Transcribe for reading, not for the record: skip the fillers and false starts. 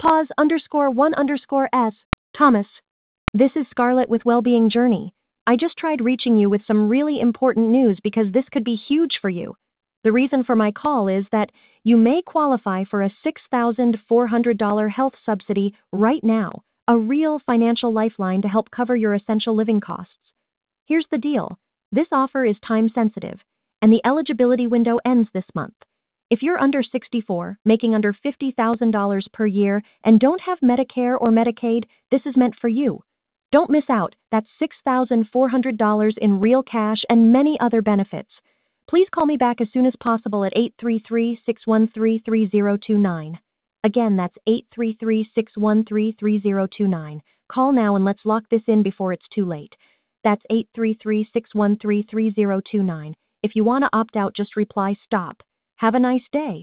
Pause _1 _S. Thomas. This is Scarlett with Wellbeing Journey. I just tried reaching you with some really important news because this could be huge for you. The reason for my call is that you may qualify for a $6,400 health subsidy right now, a real financial lifeline to help cover your essential living costs. Here's the deal. This offer is time sensitive, and the eligibility window ends this month. If you're under 64, making under $50,000 per year, and don't have Medicare or Medicaid, this is meant for you. Don't miss out. That's $6,400 in real cash and many other benefits. Please call me back as soon as possible at 833-613-3029. Again, that's 833-613-3029. Call now and let's lock this in before it's too late. That's 833-613-3029. If you want to opt out, just reply STOP. Have a nice day.